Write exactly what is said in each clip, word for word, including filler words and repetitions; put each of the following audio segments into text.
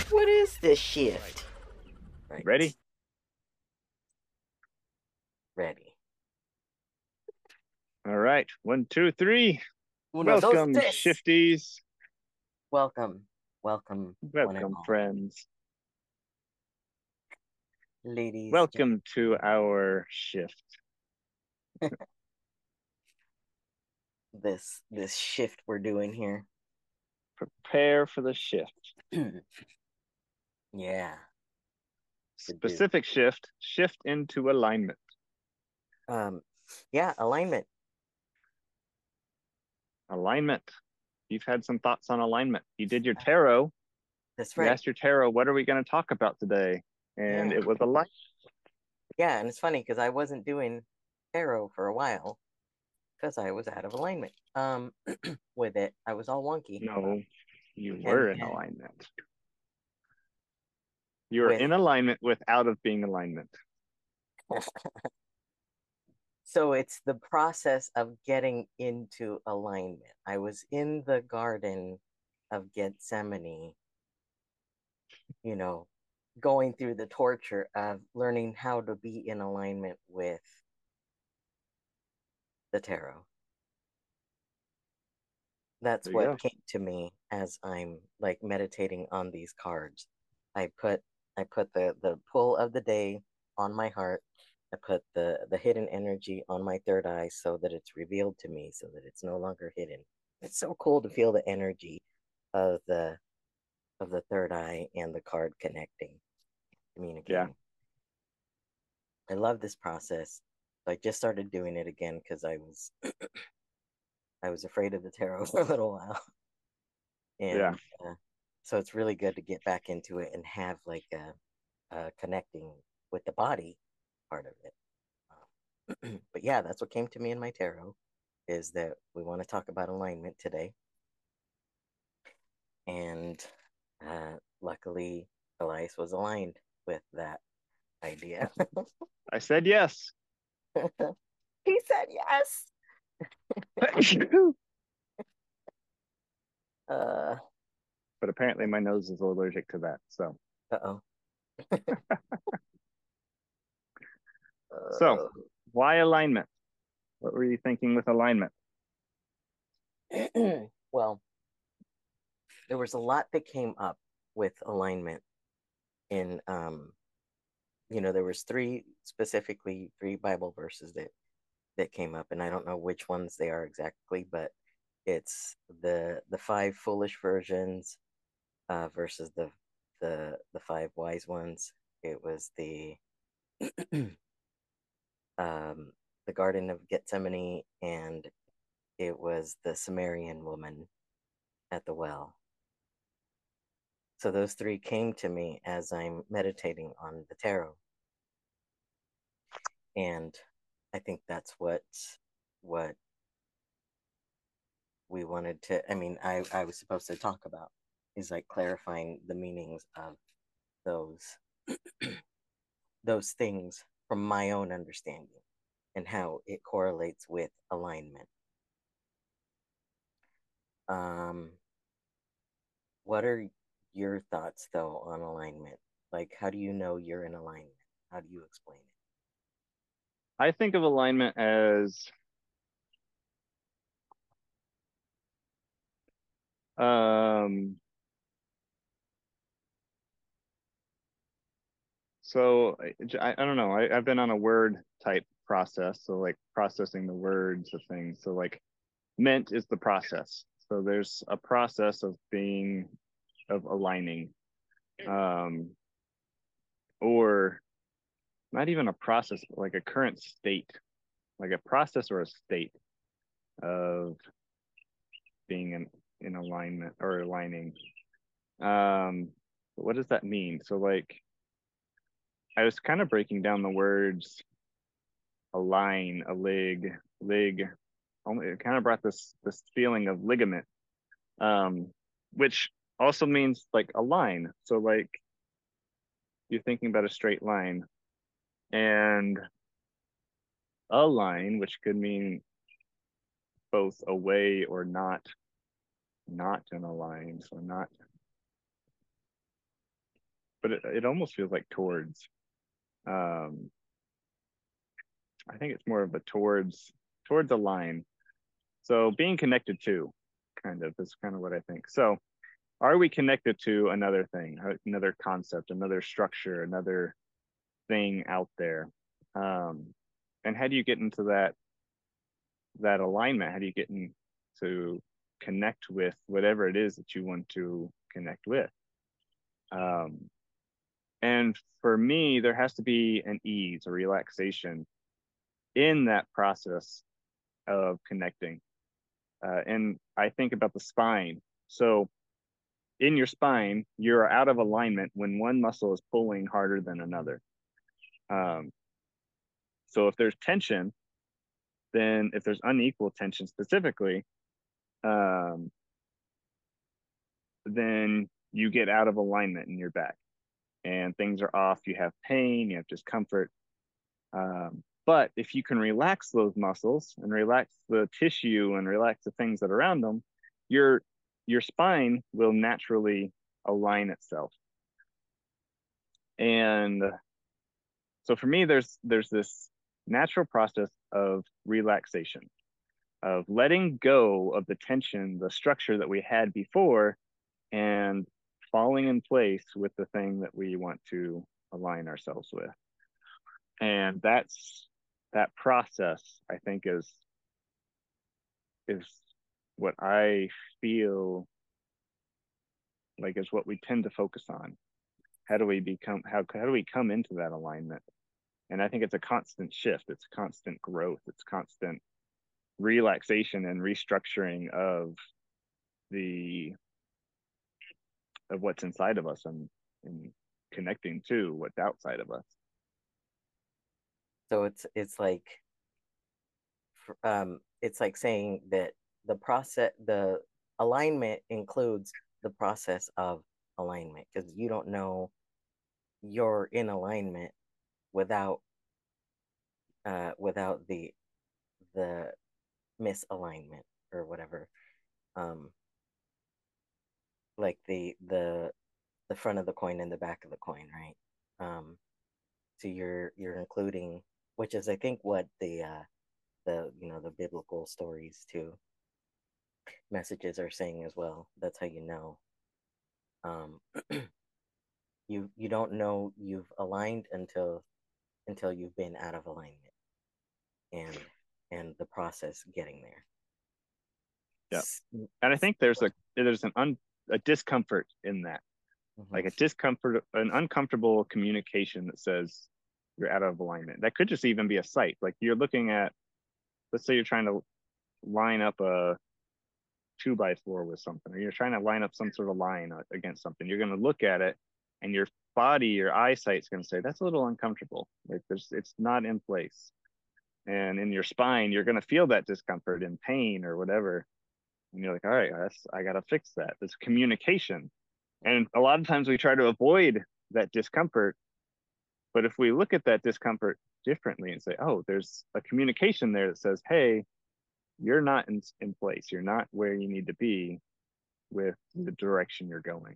What is this shift? Right. Ready? Ready. All right. One, two, three. Uno, dos, Welcome, tres. shifties. Welcome. Welcome, one and Welcome, all. friends. Ladies, Welcome to our shift. this this shift we're doing here. Prepare for the shift. Yeah, to do. Specific shift. Shift into alignment. Um, yeah, alignment. Alignment. You've had some thoughts on alignment. You did your tarot. That's You right. asked your tarot, what are we going to talk about today? And Yeah. it was alignment. Yeah, and it's funny because I wasn't doing tarot for a while because I was out of alignment. Um, with it, I was all wonky. No, you And were in then alignment. You were with in alignment without of being alignment. so it's the process of getting into alignment. I was in the garden of Gethsemane, you know, going through the torture of learning how to be in alignment with the tarot. That's There you what go. came to me as I'm like meditating on these cards. I put I put the the pull of the day on my heart. I put the the hidden energy on my third eye so that it's revealed to me so that it's no longer hidden. It's so cool to feel the energy of the of the third eye and the card connecting, Yeah. communicating. I love this process. I just started doing it again because I was I was afraid of the tarot for a little while, Yeah. and uh, so it's really good to get back into it and have like a, a connecting with the body part of it. Um, but yeah, that's what came to me in my tarot is that we want to talk about alignment today, and uh, luckily Elias was aligned with that idea. I said yes. He said yes. Uh, But apparently my nose is allergic to that. So, uh-oh. so Uh, why alignment? What were you thinking with alignment? well, there was a lot that came up with alignment in um you know there was three specifically three Bible verses that that came up, and I don't know which ones they are exactly, but it's the the five foolish virgins uh versus the the the five wise ones. It was the um the Garden of Gethsemane, and it was the Sumerian woman at the well. So those three came to me as I'm meditating on the tarot. And I think that's what what we wanted to, I mean, I, I was supposed to talk about is like clarifying the meanings of those those things from my own understanding and how it correlates with alignment. Um, what are your thoughts though on alignment? Like, how do you know you're in alignment? How do you explain it? I think of alignment as um so I, I don't know. I, I've been on a word type process, so like processing the words of things. So like meant is the process. So there's a process of being of aligning. Um or not even a process, but like a current state, like a process or a state of being in, in alignment or aligning. Um, what does that mean? So like I was kind of breaking down the words align, a lig, lig. Only it kind of brought this this feeling of ligament, um, which also means like a line. So like you're thinking about a straight line and a line, which could mean both away or not, not in a line. So not but it, it almost feels like towards. Um, I think it's more of a towards towards a line. So being connected to, kind of, is kind of what I think. So are we connected to another thing, another concept, another structure, another thing out there? Um, and how do you get into that that alignment? How do you get in to connect with whatever it is that you want to connect with? Um, and for me, there has to be an ease, a relaxation in that process of connecting. Uh, and I think about the spine. So in your spine, you're out of alignment when one muscle is pulling harder than another. Um, so if there's tension, then if there's unequal tension specifically, um, then you get out of alignment in your back and things are off. You have pain, you have discomfort. Um, but if you can relax those muscles and relax the tissue and relax the things that are around them, your your spine will naturally align itself. And so for me, there's there's this natural process of relaxation, of letting go of the tension, the structure that we had before, and falling in place with the thing that we want to align ourselves with. And that's that process, I think, is is what I feel like is what we tend to focus on. How do we become how how do we come into that alignment? And I think it's a constant shift, it's constant growth, it's constant relaxation and restructuring of the of what's inside of us and, and connecting to what's outside of us. So it's it's like um it's like saying that the process the alignment includes the process of alignment, because you don't know you're in alignment without uh without the the misalignment or whatever. um like the the the front of the coin and the back of the coin, right? um so you're you're including, which is I think what the uh the you know the biblical stories too, messages are saying as well. That's how you know. um you you don't know you've aligned until until you've been out of alignment, and and the process getting there. Yeah. And I think there's a there's an un, a discomfort in that, Mm-hmm. like a discomfort, an uncomfortable communication that says you're out of alignment. That could just even be a sight. Like you're looking at, let's say you're trying to line up a two by four with something, or you're trying to line up some sort of line against something. You're going to look at it, and your body, your eyesight's going to say that's a little uncomfortable. Like there's, it's not in place. And in your spine, you're going to feel that discomfort and pain or whatever. And you're like, all right, that's, I got to fix that. It's communication. And a lot of times we try to avoid that discomfort. But if we look at that discomfort differently and say, oh, there's a communication there that says, hey, you're not in, in place. You're not where you need to be with the direction you're going.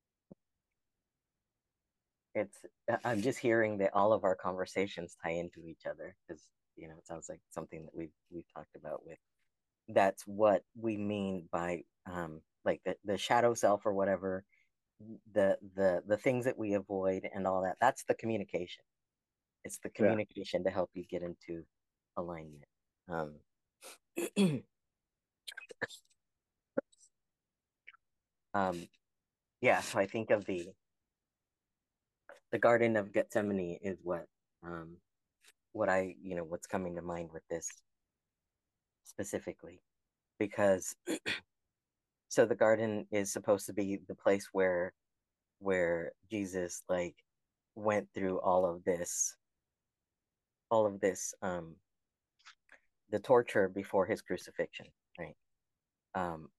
It's I'm just hearing that all of our conversations tie into each other, because you know it sounds like something that we've we've talked about with. That's what we mean by um like the, the shadow self or whatever, the the the things that we avoid and all that. That's the communication. It's the Yeah. communication to help you get into alignment. um um yeah, so I think of the the Garden of Gethsemane is what um what I you know what's coming to mind with this specifically, because so the garden is supposed to be the place where where Jesus like went through all of this all of this um the torture before his crucifixion, right? um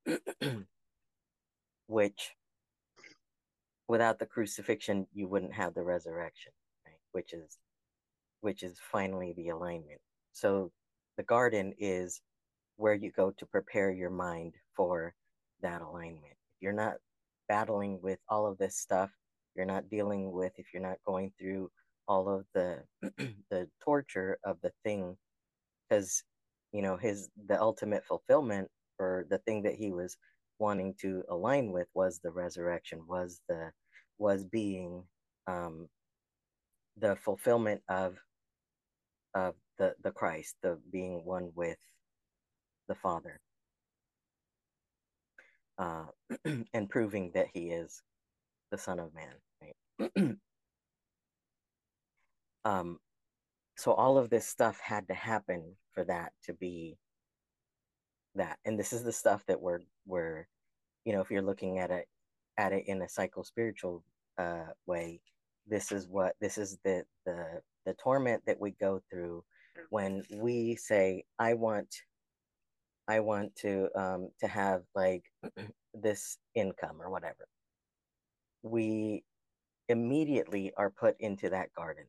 which without the crucifixion you wouldn't have the resurrection, right? which is which is finally the alignment. So the garden is where you go to prepare your mind for that alignment. If you're not battling with all of this stuff, you're not dealing with, if you're not going through all of the the torture of the thing, because you know his the ultimate fulfillment, or the thing that he was wanting to align with, was the resurrection, was the was being um the fulfillment of of the the Christ, the being one with the Father, uh, and proving that he is the Son of Man. Right? um, so all of this stuff had to happen for that to be that, and this is the stuff that we're we're you know, if you're looking at it at it in a psycho spiritual uh, way, this is what this is the the the torment that we go through when we say, I want I want to um, to have like this income or whatever. We immediately are put into that garden,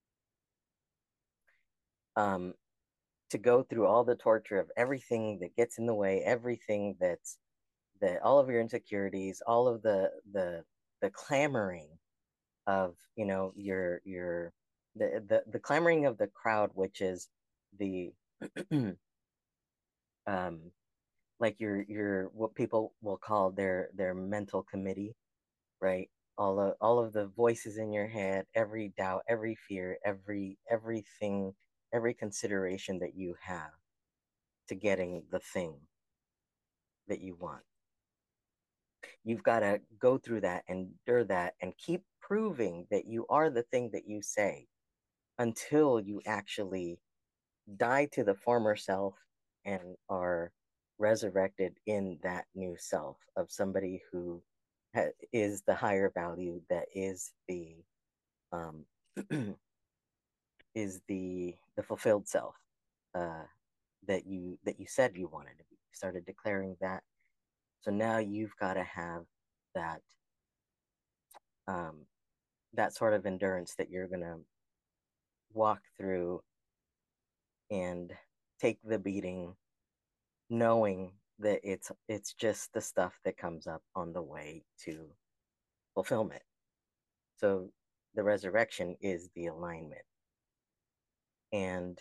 um, to go through all the torture of everything that gets in the way, everything that's that all of your insecurities, all of the the the clamoring of, you know, your your the the, the clamoring of the crowd, which is the um like your your what people will call their their mental committee, right? All of all of the voices in your head, every doubt, every fear, every everything, every consideration that you have to getting the thing that you want. You've got to go through that, endure that, and keep proving that you are the thing that you say, until you actually die to the former self and are resurrected in that new self of somebody who ha- is the higher value, that is the um, is the the fulfilled self, uh, that you that you said you wanted to be. You started declaring that. So now you've got to have that um, that sort of endurance that you're gonna walk through and take the beating, knowing that it's it's just the stuff that comes up on the way to fulfillment. So the resurrection is the alignment, and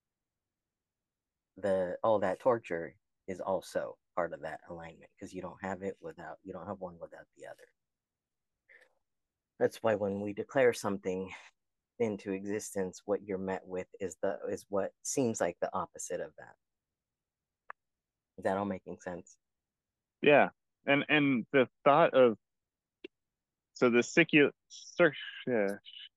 the all that torture is also part of that alignment, because you don't have it without you don't have one without the other. That's why when we declare something into existence, what you're met with is the is what seems like the opposite of that. Is that all making sense? Yeah. And and the thought of, so the secular, yeah,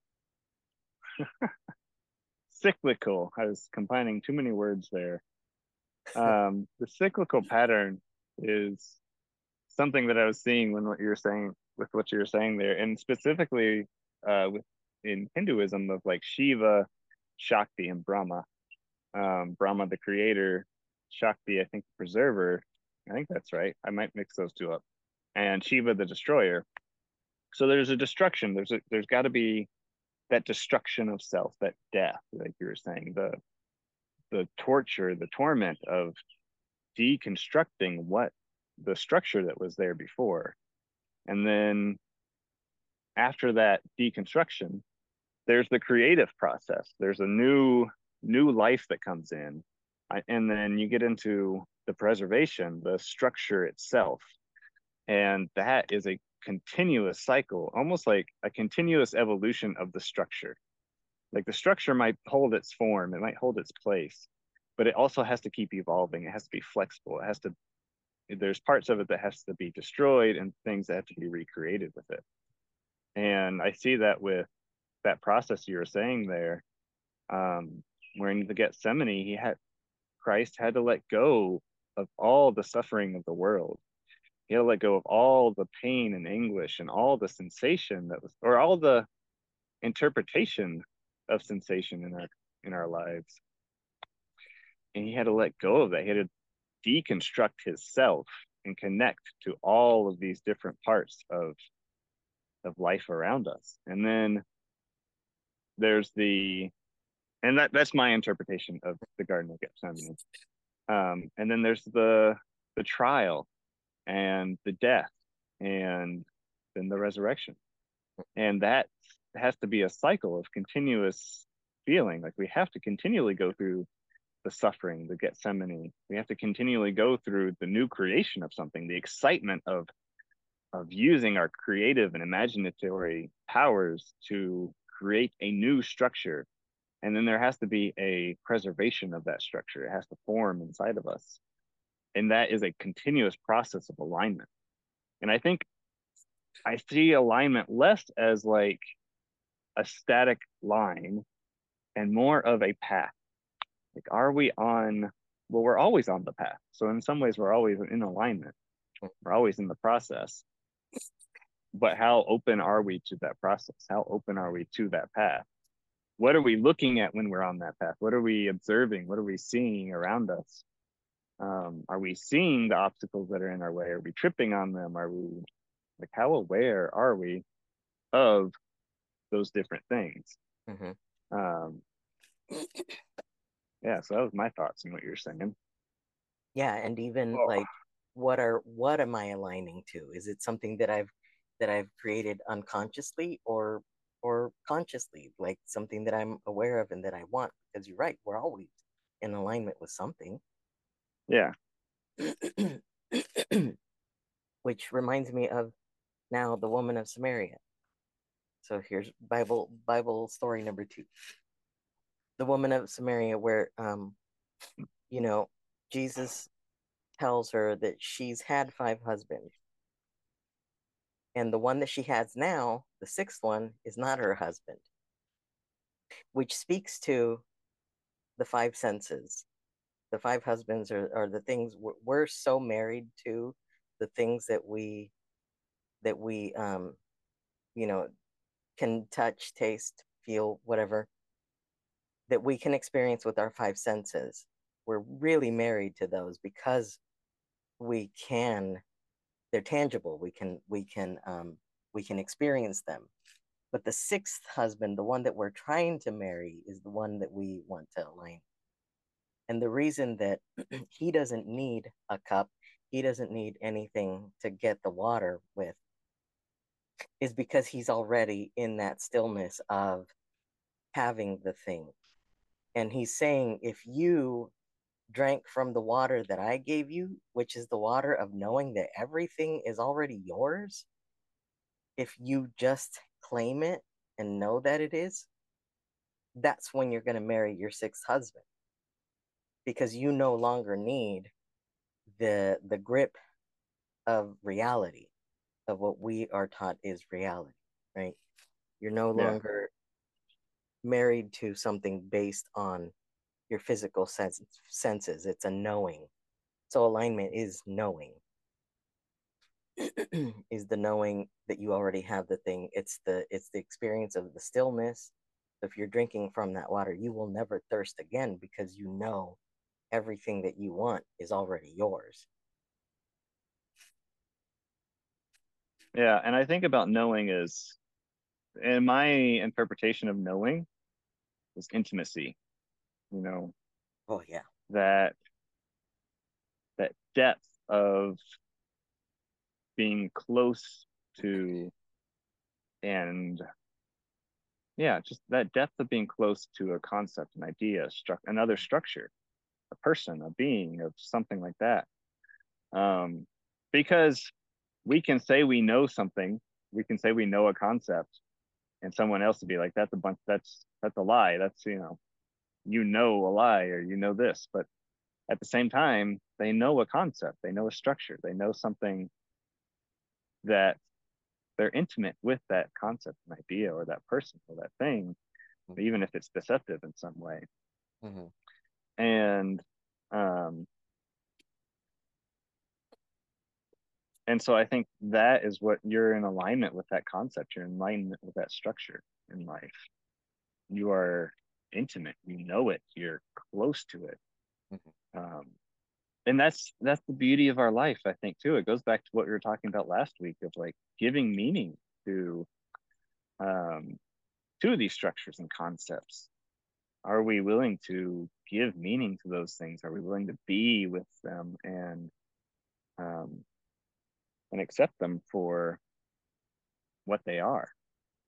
cyclical, I was combining too many words there. Um, the cyclical pattern is something that I was seeing when what you're saying with what you're saying there, and specifically uh, with in Hinduism of like Shiva, Shakti, and Brahma. Um, Brahma, the creator, Shakti, I think, the preserver. I think that's right. I might mix those two up. And Shiva, the destroyer. So there's a destruction. There's a there's got to be that destruction of self, that death, like you were saying, the the torture, the torment of deconstructing what the structure that was there before. And then after that deconstruction, there's the creative process. There's a new new life that comes in. I, and then you get into the preservation, the structure itself. And that is a continuous cycle, almost like a continuous evolution of the structure. Like the structure might hold its form, it might hold its place, but it also has to keep evolving. It has to be flexible. It has to, there's parts of it that has to be destroyed and things that have to be recreated with it. And I see that with that process you were saying there. Um, where in the Gethsemane, he had Christ had to let go of all the suffering of the world. He had to let go of all the pain and anguish and all the sensation that was, or all the interpretation of sensation in our in our lives. And he had to let go of that. He had to deconstruct his self and connect to all of these different parts of of life around us. And then there's the, and that that's my interpretation of the Garden of Gethsemane. Um, and then there's the the trial and the death and then the resurrection. And that has to be a cycle of continuous feeling. Like we have to continually go through the suffering, the Gethsemane. We have to continually go through the new creation of something, the excitement of of using our creative and imaginatory powers to create a new structure. And then there has to be a preservation of that structure. It has to form inside of us. And that is a continuous process of alignment. And I think I see alignment less as like a static line and more of a path. Like, are we on, well, we're always on the path. So in some ways, we're always in alignment. We're always in the process. But how open are we to that process? How open are we to that path? What are we looking at when we're on that path? What are we observing? What are we seeing around us? Um, are we seeing the obstacles that are in our way? Are we tripping on them? Are we, like, how aware are we of those different things? Mm-hmm. Um, yeah, so that was my thoughts on what you're saying. Yeah, and even Oh, like, what are what am I aligning to? Is it something that I've that I've created unconsciously, or or consciously, like something that I'm aware of and that I want? Because you're right, we're always in alignment with something. yeah, Which reminds me of now the woman of Samaria. So here's Bible Bible story number two. The woman of Samaria, where um, you know, Jesus tells her that she's had five husbands. And the one that she has now, the sixth one, is not her husband, which speaks to the five senses. The five husbands are, are the things we're, we're so married to, the things that we that we um you know can touch, taste, feel, whatever, that we can experience with our five senses. We're really married to those because we can, they're tangible. We can we can um we can experience them. But the sixth husband, the one that we're trying to marry, is the one that we want to align. And the reason that he doesn't need a cup, he doesn't need anything to get the water with, is because he's already in that stillness of having the thing. And he's saying, if you drank from the water that I gave you, which is the water of knowing that everything is already yours, if you just claim it and know that it is, that's when you're going to marry your sixth husband, because you no longer need the the grip of reality, of what we are taught is reality, right? You're no yeah, longer married to something based on your physical sense, senses. It's a knowing. So alignment is knowing. Is the knowing that you already have the thing. It's the it's the experience of the stillness. If you're drinking from that water, you will never thirst again, because you know everything that you want is already yours. yeah. And I think about knowing is, in my interpretation of knowing, is intimacy. You know, Oh yeah. that that depth of being close to, and yeah, just that depth of being close to a concept, an idea, stru- another structure, a person, a being, of something like that. Um, because we can say we know something, we can say we know a concept, and someone else would be like, "That's a bunch. That's that's a lie. That's, you know, you know a lie, or you know this." But at the same time, they know a concept, they know a structure, they know something that they're intimate with, that concept and idea or that person or that thing, even if it's deceptive in some way. Mm-hmm. And um, and so I think that is what, you're in alignment with that concept. You're in alignment with that structure in life. You are intimate. You know it. You're close to it. Mm-hmm. Um, and that's that's the beauty of our life, I think, too. It goes back to what we were talking about last week, of like giving meaning to um, to these structures and concepts. Are we willing to give meaning to those things? Are we willing to be with them and um, and accept them for what they are?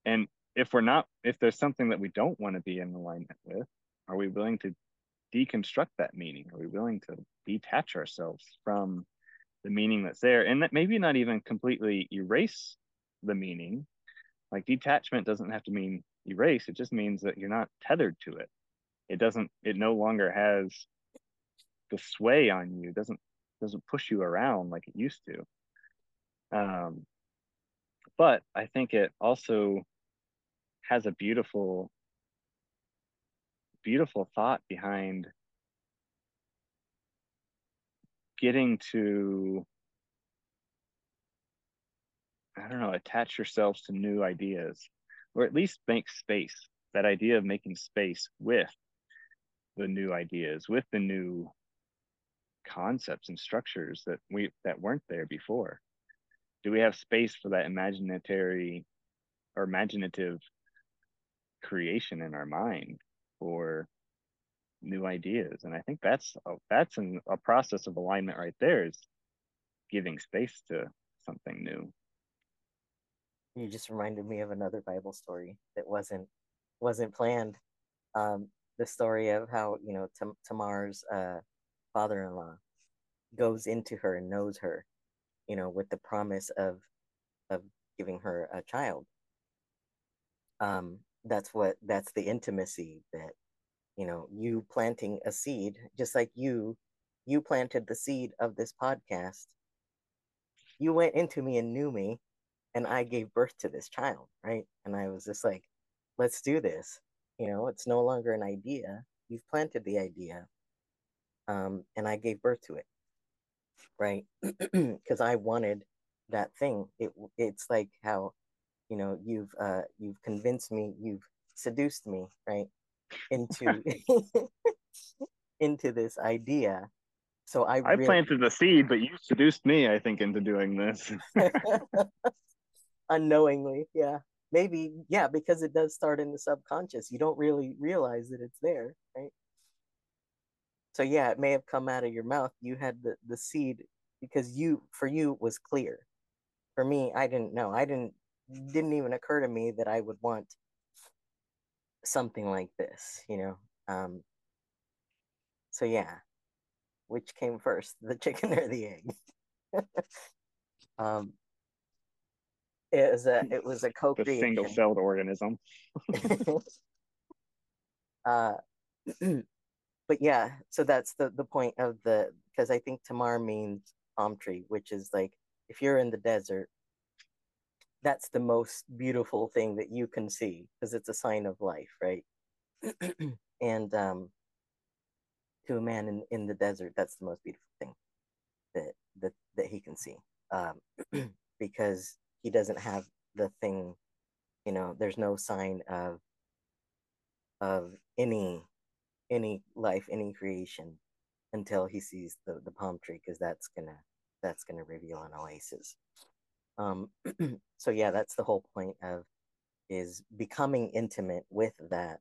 And if we're not, if there's something that we don't want to be in alignment with, are we willing to deconstruct that meaning? Are we willing to detach ourselves from the meaning that's there, and that maybe not even completely erase the meaning? Like, detachment doesn't have to mean erase. It just means that you're not tethered to it. It doesn't, it no longer has the sway on you. It doesn't doesn't push you around like it used to. Um, but I think it also has a beautiful, beautiful thought behind getting to, I don't know, attach yourselves to new ideas, or at least make space. That idea of making space with the new ideas, with the new concepts and structures that we that weren't there before. Do we have space for that imaginatory or imaginative creation in our mind for new ideas? And I think that's a, that's an, a process of alignment right there, is giving space to something new. You just reminded me of another Bible story that wasn't wasn't planned. Um, the story of how, you know, Tam- Tamar's uh, father-in-law goes into her and knows her, you know, with the promise of of giving her a child. Um, that's what that's the intimacy that, you know, you planting a seed, just like you you planted the seed of this podcast. You went into me and knew me, and I gave birth to this child, right? And I was just like, let's do this. You know, it's no longer an idea. You've planted the idea, um, and I gave birth to it, right? Because I wanted that thing. It it's like how, you know, you've uh, you've convinced me, you've seduced me, right, into into this idea. So I I really planted the seed, but you seduced me, I think, into doing this. unknowingly, yeah, maybe, yeah, because it does start in the subconscious. You don't really realize that it's there, right? So yeah, it may have come out of your mouth. You had the the seed because you for you was clear. For me, I didn't know. I didn't didn't even occur to me that I would want something like this, you know. Um, so yeah, which came first, the chicken or the egg? um, it was a it was a The co-creation. single-celled organism. uh, but yeah, so that's the the point of the, because I think Tamar means palm tree, which is like, if you're in the desert, that's the most beautiful thing that you can see because it's a sign of life, right? And um, to a man in, in the desert, that's the most beautiful thing that that that he can see, um, because he doesn't have the thing, you know. There's no sign of of any any life, any creation, until he sees the the palm tree, because that's gonna that's gonna reveal an oasis. Um, so yeah, that's the whole point of, is becoming intimate with that,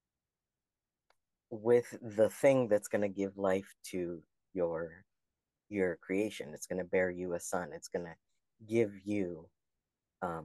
with the thing that's going to give life to your your creation. It's going to bear you a son. It's going to give you um,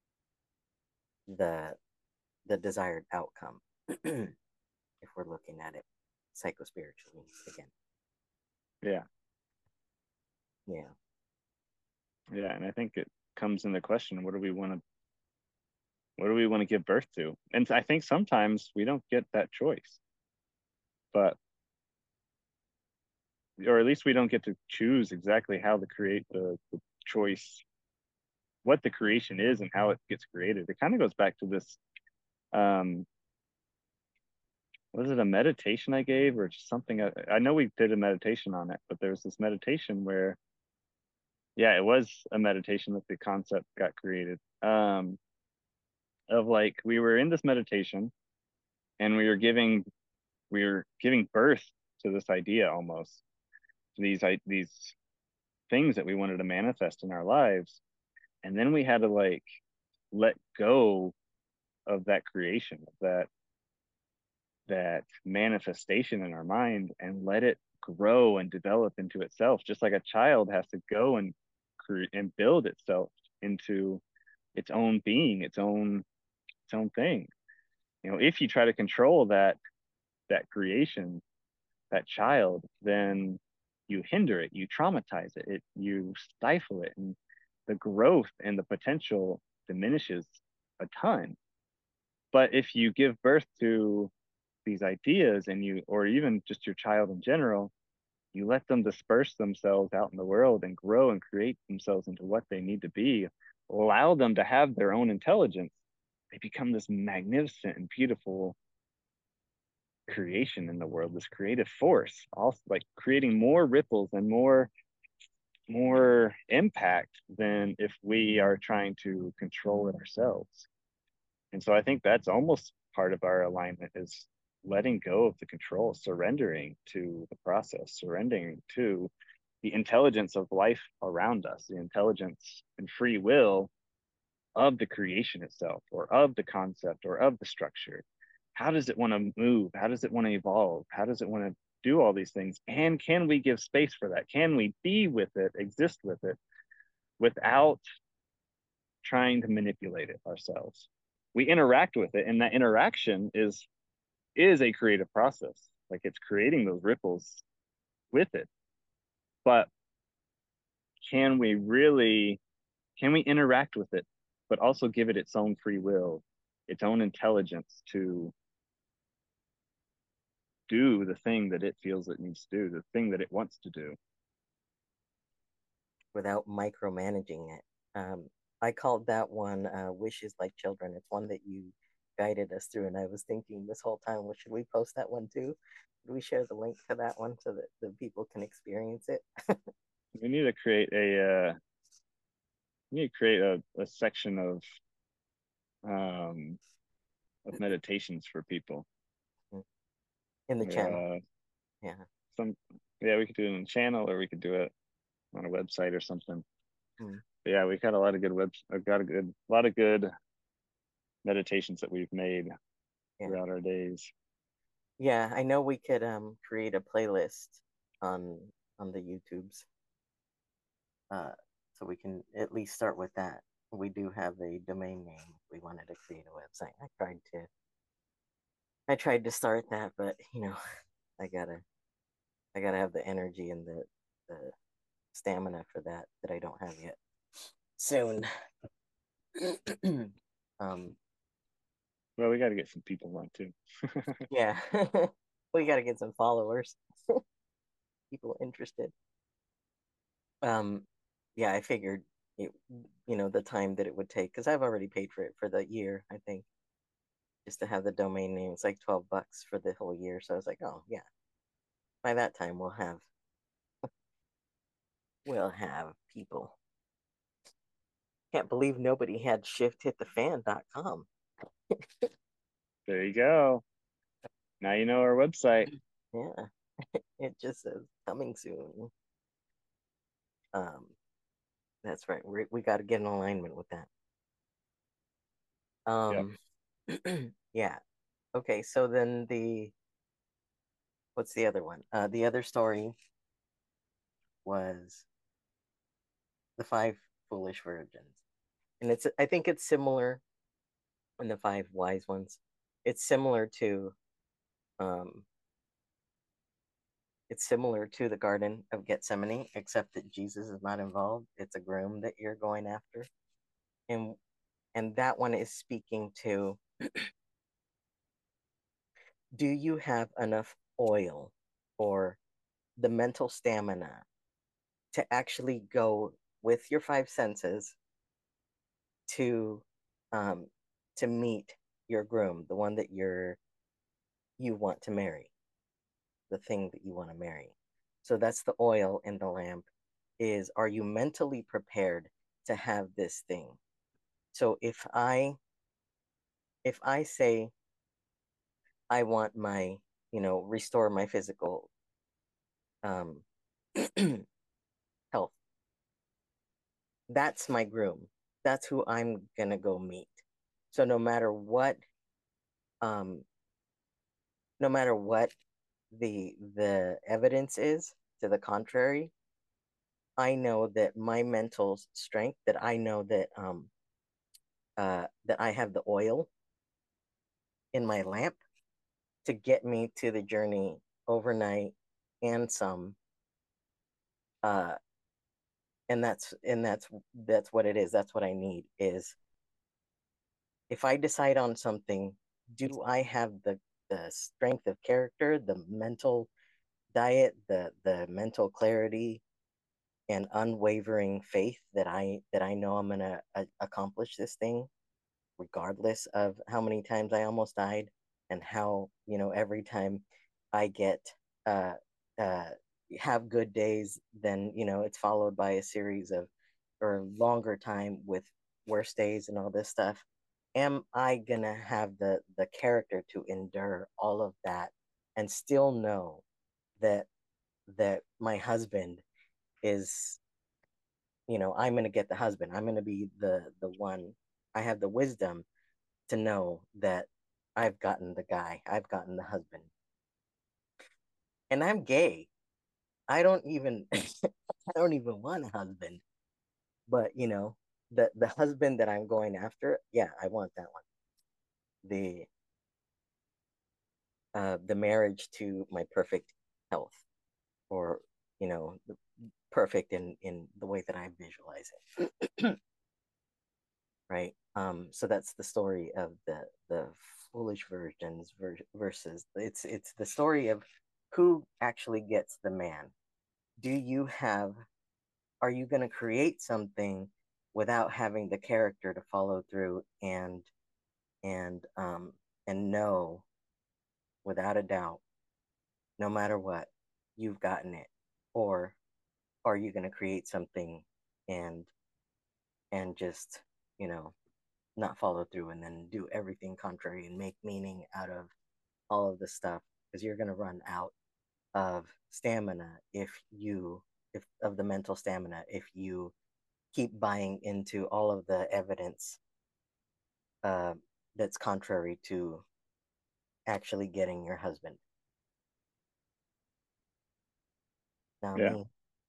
the the desired outcome. If we're looking at it psychospiritually again. Yeah. Yeah. Yeah. And I think it comes into question, what do we want to what do we want to give birth to? And I think sometimes we don't get that choice. But or at least we don't get to choose exactly how to create the, the choice, what the creation is and how it gets created. It kind of goes back to this, um was it a meditation I gave or just something? I, I know we did a meditation on it, but there was this meditation where, yeah, it was a meditation that the concept got created. Um, of like, we were in this meditation and we were giving, we were giving birth to this idea almost, to these, these things that we wanted to manifest in our lives. And then we had to like let go of that creation, of that that manifestation in our mind, and let it grow and develop into itself, just like a child has to go and create and build itself into its own being, its own its own thing. You know, if you try to control that that creation, that child, then you hinder it, you traumatize it, it you stifle it, and the growth and the potential diminishes a ton. But if you give birth to these ideas and you, or even just your child in general, you let them disperse themselves out in the world and grow and create themselves into what they need to be, allow them to have their own intelligence, they become this magnificent and beautiful creation in the world, this creative force, also like creating more ripples and more more impact than if we are trying to control it ourselves. And so I think that's almost part of our alignment, is letting go of the control, surrendering to the process, surrendering to the intelligence of life around us, the intelligence and free will of the creation itself, or of the concept, or of the structure. How does it want to move? How does it want to evolve? How does it want to do all these things? And can we give space for that? Can we be with it, exist with it, without trying to manipulate it ourselves? We interact with it, and that interaction is is a creative process. Like, it's creating those ripples with it. But can we really, can we interact with it, but also give it its own free will, its own intelligence to do the thing that it feels it needs to do, the thing that it wants to do, without micromanaging it. Um, I called that one uh, Wishes Like Children. It's one that you guided us through. And I was thinking this whole time, well, should we post that one too? Should we share the link to that one so that the people can experience it? We need to create a uh, we need to create a, a section of um of meditations for people. In the channel. Uh, Yeah. some yeah, we could do it in the channel, or we could do it on a website or something. Mm. But yeah, we've got a lot of good webs. I've got a good a lot of good meditations that we've made Yeah. throughout our days. Yeah, I know we could um create a playlist on on the YouTubes. Uh so we can at least start with that. We do have a domain name. We wanted to create a website. I tried to I tried to start that, but you know, I gotta I gotta have the energy and the the stamina for that that I don't have yet. Soon. um Well, we got to get some people on too. yeah. We gotta get some followers. People interested. Um yeah, I figured it, you know, the time that it would take, because I've already paid for it for the year, I think, just to have the domain name. It's like twelve bucks for the whole year. So I was like, oh yeah, by that time we'll have we'll have people. Can't believe nobody had shift hit the fan dot com. There you go. Now you know our website. Yeah, it just says coming soon. Um, that's right. We we got to get in alignment with that. Yep. Um, yeah. Okay, so then the what's the other one? Uh, the other story was the five foolish virgins, and it's I think it's similar in the five wise ones. It's similar to um, it's similar to the Garden of Gethsemane, except that Jesus is not involved. It's a groom that you're going after, and and that one is speaking to: do you have enough oil or the mental stamina to actually go with your five senses to um to meet your groom, the one that you're you want to marry, the thing that you want to marry. So that's the oil in the lamp, is, are you mentally prepared to have this thing? So if I if I say I want my, you know, restore my physical um health, that's my groom. That's who I'm gonna go meet. So no matter what, um, no matter what the the evidence is to the contrary, I know that my mental strength, that I know that um uh that I have the oil, in my lamp to get me to the journey overnight and some. Uh, and that's and that's that's what it is. That's what I need is if I decide on something, do I have the the strength of character, the mental diet, the the mental clarity and unwavering faith that I that I know I'm gonna uh, accomplish this thing, regardless of how many times I almost died, and how you know every time I get uh uh have good days, then you know it's followed by a series of or longer time with worse days and all this stuff. Am I gonna have the the character to endure all of that and still know that that my husband is, you know, I'm gonna get the husband. I'm gonna be the the one. I have the wisdom to know that I've gotten the guy. I've gotten the husband. And I'm gay. I don't even I don't even want a husband. But you know, the the husband that I'm going after, yeah, I want that one. The uh the marriage to my perfect health, or you know, the perfect in in the way that I visualize it. Right? Um, so that's the story of the the foolish virgins ver- versus it's it's the story of who actually gets the man. Do you have? Are you going to create something without having the character to follow through and and um and know without a doubt, no matter what, you've gotten it, or are you going to create something and and just you know not follow through and then do everything contrary and make meaning out of all of this stuff because you're going to run out of stamina if you if of the mental stamina if you keep buying into all of the evidence uh, that's contrary to actually getting your husband. Now Yeah. me.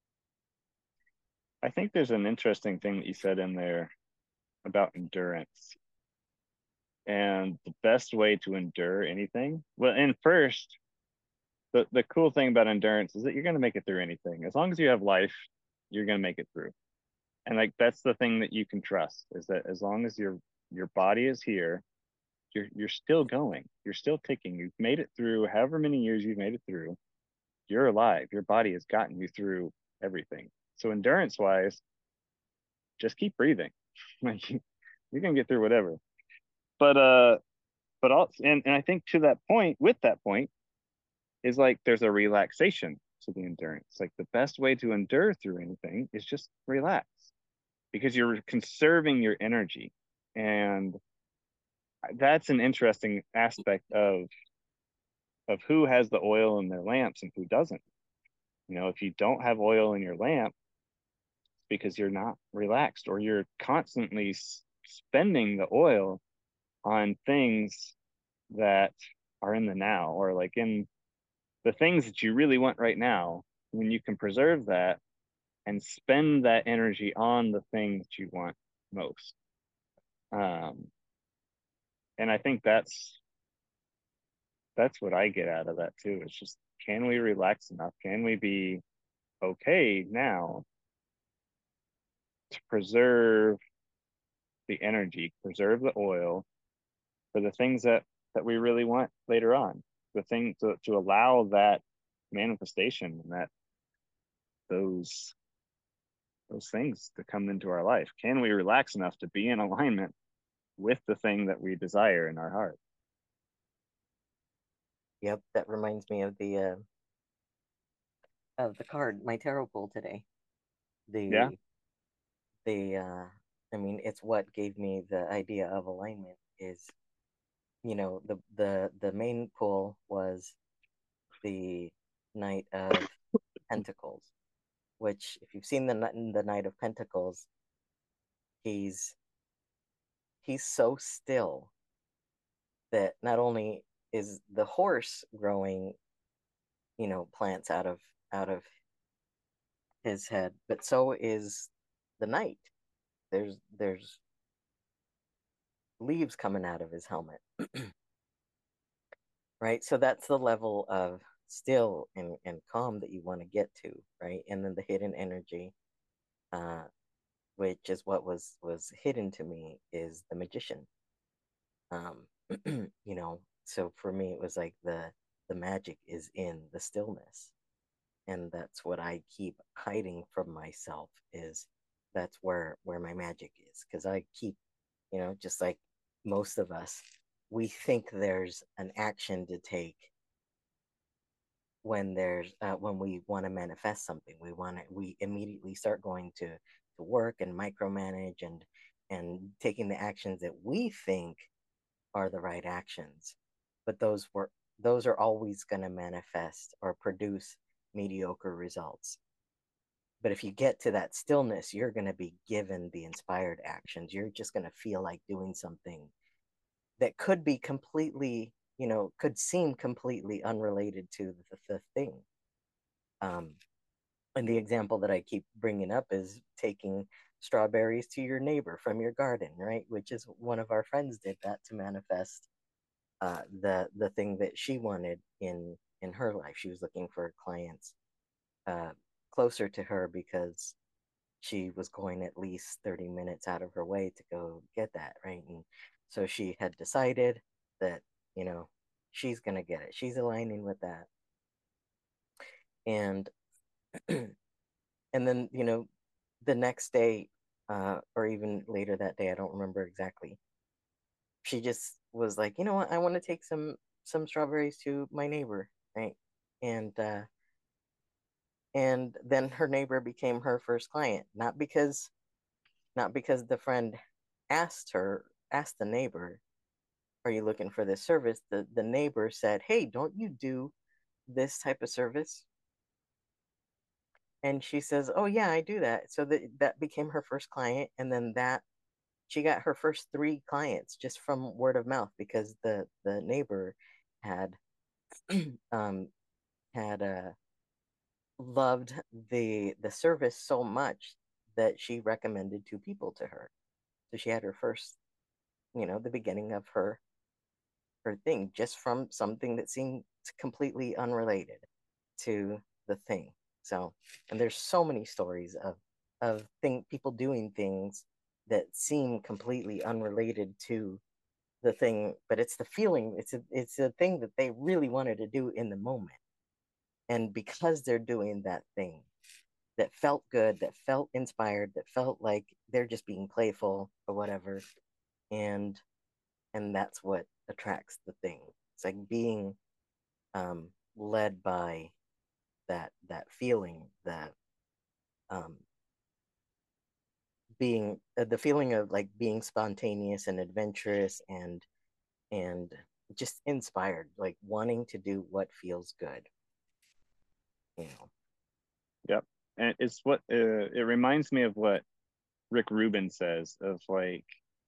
I think there's an interesting thing that you said in there about endurance. And the best way to endure anything, well, and first, the, the cool thing about endurance is that you're going to make it through anything. As long as you have life, you're going to make it through. And like that's the thing that you can trust is that as long as your your body is here, you're you're still going. You're still ticking. You've made it through however many years you've made it through. You're alive. Your body has gotten you through everything. So endurance wise, just keep breathing. Like you're gonna get through whatever. But uh but also and, and I think to that point, with that point, is like there's a relaxation to the endurance. Like the best way to endure through anything is just relax because you're conserving your energy. And that's an interesting aspect of of who has the oil in their lamps and who doesn't. You know, if you don't have oil in your lamp because you're not relaxed or you're constantly s- spending the oil on things that are in the now or like in the things that you really want right now, when you can preserve that and spend that energy on the things that you want most. Um, and I think that's that's what I get out of that too. It's just can we relax enough? Can we be okay now to preserve the energy, preserve the oil for the things that that we really want later on, the thing to, to allow that manifestation and that those those things to come into our life. Can we relax enough to be in alignment with the thing that we desire in our heart? Yep, that reminds me of the uh, of the card my tarot pulled today. Yeah, The the uh, I mean, it's what gave me the idea of alignment. Is you know the the the main pull was the Knight of Pentacles, which if you've seen the the Knight of Pentacles, he's he's so still that not only is the horse growing, you know, plants out of out of his head, but so is the knight. There's there's leaves coming out of his helmet. right? So that's the level of still and, and calm that you want to get to, right? And then the hidden energy, uh, which is what was was hidden to me, is the magician. Um, you know, so for me it was like the the magic is in the stillness. And that's what I keep hiding from myself, is that's where where my magic is. Because I keep, you know, just like most of us, we think there's an action to take when there's uh, when we want to manifest something. We want to we immediately start going to to work and micromanage and and taking the actions that we think are the right actions, but those were those are always going to manifest or produce mediocre results. But if you get to that stillness, you're going to be given the inspired actions. You're just going to feel like doing something that could be completely, you know, could seem completely unrelated to the, the thing. Um, and the example that I keep bringing up is taking strawberries to your neighbor from your garden, right? Which is one of our friends did that to manifest uh, the the thing that she wanted in in her life. She was looking for clients uh, closer to her because she was going at least thirty minutes out of her way to go get that, right? And so she had decided that, you know, she's going to get it. She's aligning with that. And and then, you know, the next day uh or even later that day, I don't remember exactly. She just was like, "You know what? I want to take some some strawberries to my neighbor." Right? And uh and then her neighbor became her first client, not because not because the friend asked her asked the neighbor, are you looking for this service? The the neighbor said, hey, don't you do this type of service? And she says, oh yeah, I do that. So that that became her first client. And then that she got her first three clients just from word of mouth, because the the neighbor had um had uh loved the the service so much that she recommended two people to her. So she had her first, you know, the beginning of her her thing just from something that seemed completely unrelated to the thing. So, and there's so many stories of of thing people doing things that seem completely unrelated to the thing, but it's the feeling, it's a it's a thing that they really wanted to do in the moment. And because they're doing that thing that felt good, that felt inspired, that felt like they're just being playful or whatever, and and that's what attracts the thing. It's like being um, led by that that feeling, that um, being uh, the feeling of like being spontaneous and adventurous and and just inspired, like wanting to do what feels good, you know. Yep. And it's what uh, it reminds me of what Rick Rubin says of like,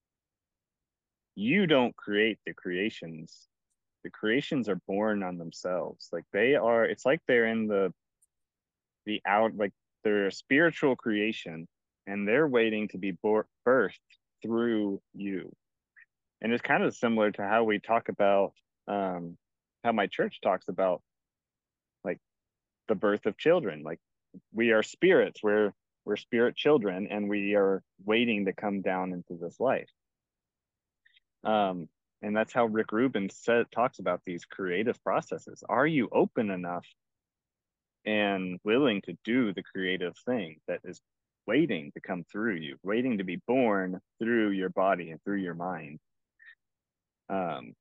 you don't create the creations. The creations are born on themselves. Like they are, it's like they're in the the out, like they're a spiritual creation and they're waiting to be bor- birthed through you. And it's kind of similar to how we talk about um how my church talks about like the birth of children. Like we are spirits, we're we're spirit children and we are waiting to come down into this life. Um, and that's how Rick Rubin said talks about these creative processes. Are you open enough and willing to do the creative thing that is waiting to come through you, waiting to be born through your body and through your mind? Um,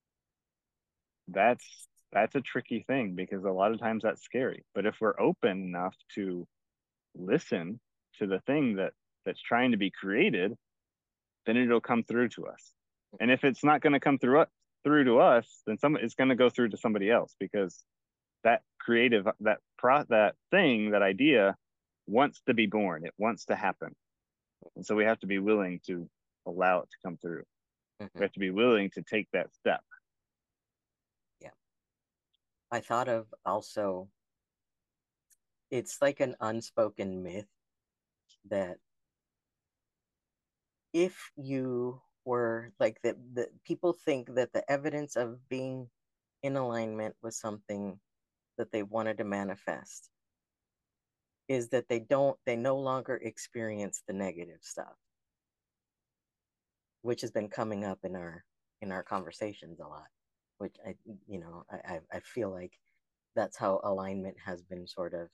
that's that's a tricky thing because a lot of times that's scary. But if we're open enough to listen to the thing that that's trying to be created, then it'll come through to us. And if it's not going to come through through to us, then some it's going to go through to somebody else because that creative that pro that thing that idea wants to be born. It wants to happen, and so we have to be willing to allow it to come through. We Mm-hmm. have to be willing to take that step. Yeah, I thought of also, it's like an unspoken myth that if you were like that, the people think that the evidence of being in alignment with something that they wanted to manifest is that they don't, they no longer experience the negative stuff, which has been coming up in our in our conversations a lot, which I, you know, I I feel like that's how alignment has been sort of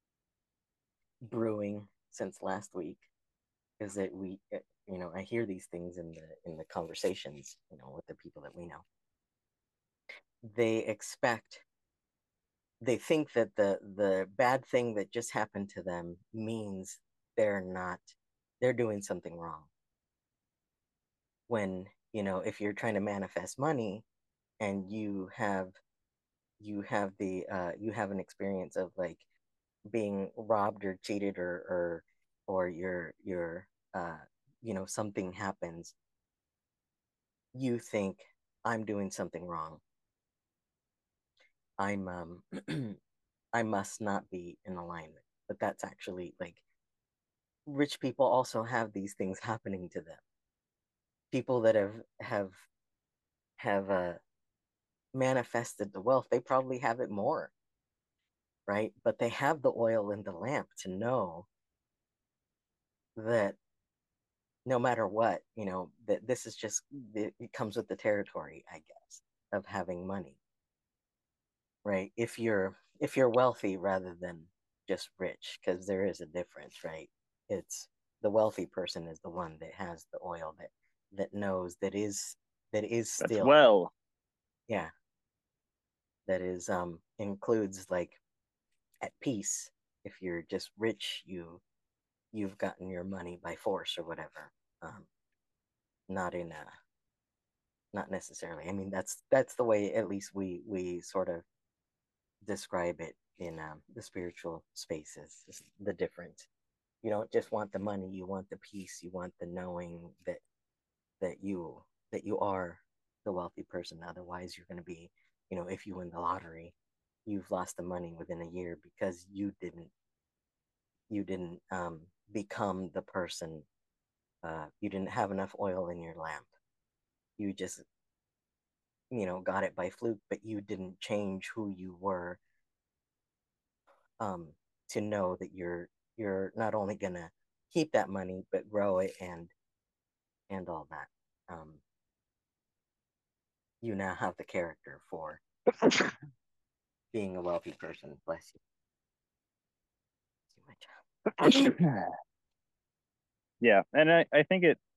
brewing since last week, is that we, you know, I hear these things in the in the conversations, you know, with the people that we know. They expect, they think that the the bad thing that just happened to them means they're not, they're doing something wrong. When, you know, if you're trying to manifest money and you have you have the uh you have an experience of like being robbed or cheated, or or or you're you're uh you know, something happens, you think, I'm doing something wrong. I'm um I must not be in alignment. But that's actually like, rich people also have these things happening to them. People that have have have uh manifested the wealth, they probably have it more, right? But they have the oil in the lamp to know that no matter what, you know, that this is just, it, it comes with the territory, I guess, of having money, right? If you're if you're wealthy rather than just rich, because there is a difference, right? It's the wealthy person is the one that has the oil, that that knows, that is that is That's still, well. yeah, that is um includes like at peace. If you're just rich, you you've gotten your money by force or whatever. Um, not in a not necessarily. I mean, that's that's the way at least we we sort of describe it in um, the spiritual spaces. The difference. You don't just want the money; you want the peace. You want the knowing that that you that you are the wealthy person. Otherwise, you're going to be, you know, if you win the lottery, you've lost the money within a year because you didn't you didn't um, become the person. Uh, you didn't have enough oil in your lamp. You just, you know, got it by fluke, but you didn't change who you were, um, to know that you're you're not only gonna keep that money but grow it, and and all that. Um, you now have the character for being a wealthy person. Bless you. Yeah, and I, I think it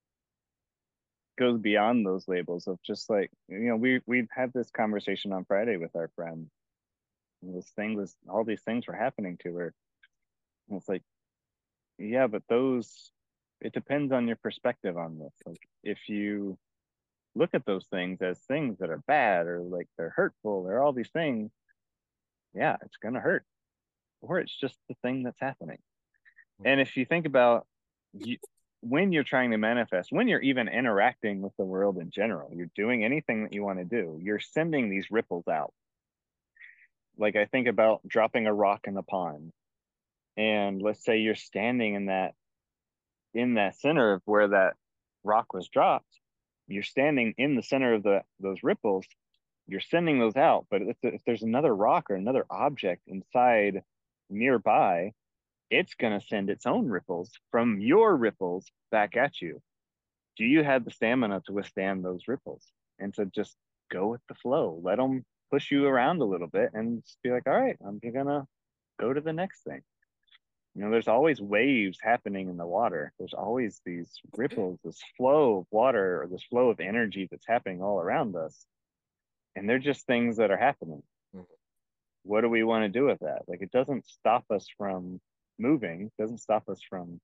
goes beyond those labels of just like, you know, we we've had this conversation on Friday with our friend. And this thing was, all these things were happening to her. And it's like, yeah, but those, it depends on your perspective on this. Like if you look at those things as things that are bad or like they're hurtful or all these things, yeah, it's gonna hurt. Or it's just the thing that's happening. And if you think about you, when you're trying to manifest, when you're even interacting with the world in general, you're doing anything that you want to do, you're sending these ripples out. Like I think about dropping a rock in the pond. And let's say you're standing in that in that center of where that rock was dropped. You're standing in the center of the those ripples. You're sending those out. But if, if there's another rock or another object inside nearby, it's going to send its own ripples from your ripples back at you. Do you have the stamina to withstand those ripples and to just go with the flow? Let them push you around a little bit and just be like, all right, I'm going to go to the next thing. You know, there's always waves happening in the water. There's always these ripples, this flow of water, or this flow of energy that's happening all around us. And they're just things that are happening. Mhm. What do we want to do with that? Like, it doesn't stop us from moving, it doesn't stop us from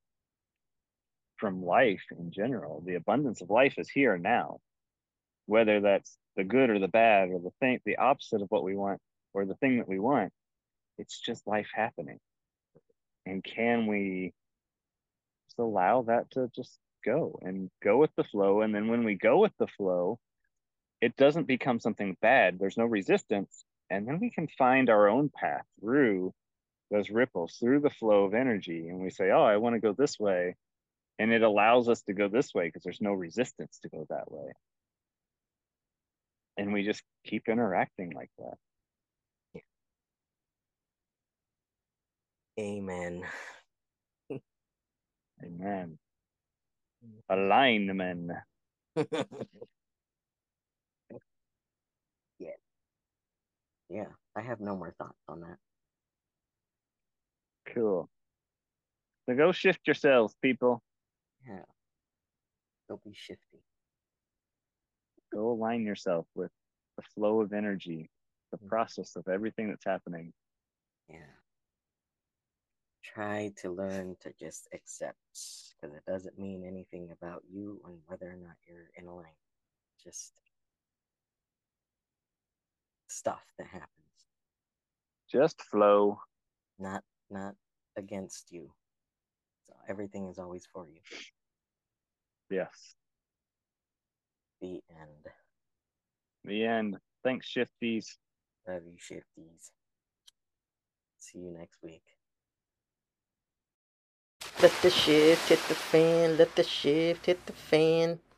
from life in general. The abundance of life is here now, whether that's the good or the bad or the thing, the opposite of what we want or the thing that we want. It's just life happening. And can we just allow that to just go and go with the flow? And then when we go with the flow, it doesn't become something bad. There's no resistance. And then we can find our own path through those ripples, through the flow of energy. And we say, oh, I want to go this way. And it allows us to go this way because there's no resistance to go that way. and we just keep interacting like that. Yeah. Amen. Amen. Alignment. Yeah. Yeah. I have no more thoughts on that. Cool. So go shift yourselves, people. Yeah. Don't be shifty. Go align yourself with the flow of energy, the Mhm. process of everything that's happening. Yeah. Try to learn to just accept, because it doesn't mean anything about you and whether or not you're in alignment. Just stuff that happens, Just flow. not not against you. So everything is always for you. Yes. The end. The end. Thanks, Shifties. Love you, shifties. See you next week. Let the shift hit the fan. Let the shift hit the fan.